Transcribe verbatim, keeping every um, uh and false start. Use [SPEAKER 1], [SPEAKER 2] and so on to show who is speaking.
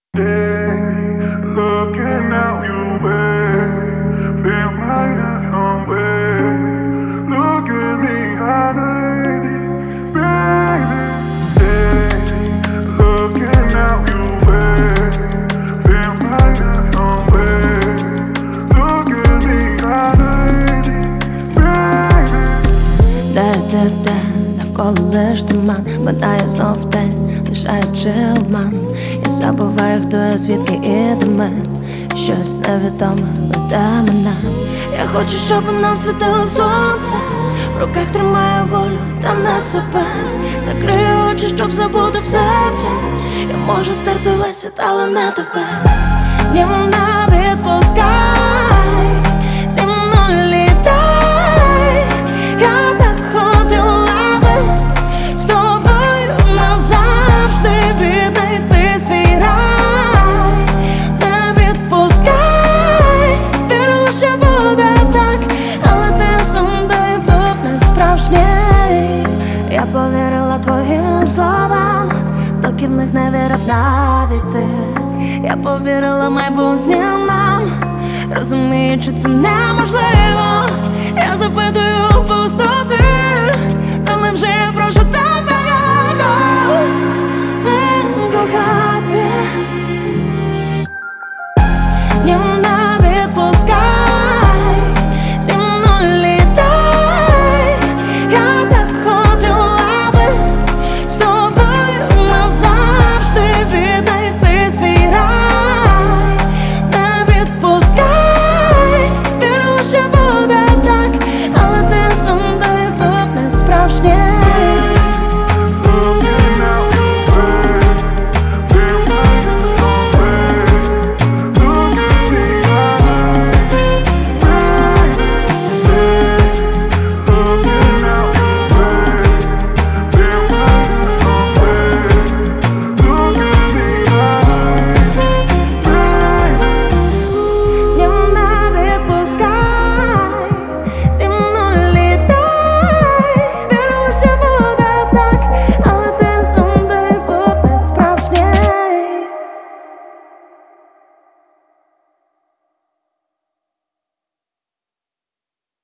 [SPEAKER 1] Looking out your way, feel my hands on way. Look at me, honey, baby. Looking out your way, feel my hands on way. Look at me, honey, baby.
[SPEAKER 2] Де-де-де, навколо лиш туман, минає знов день, лишаючи обман. Я забуваю, хто я, звідки і де ми. Щось невідоме веде мене. Я хочу, щоб нам світило сонце. В руках тримаю волю та не себе. Закрию очі, щоб забути все це. Я можу стерти весь світ, але не тебе. Ні, не відпускай, зі мною літай. Я так хотіла би з тобою назавжди віднайти свій рай. Не відпускай, вірила, що буде так, але ти сумний був не справжній. Я повірила твоїм словам, доки в них не вірив навіть ти. Я повірила майбутнім нам, розуміючи, це неможливо. Я запитую у пустоти, та невже я прошу так багато? М, кохай.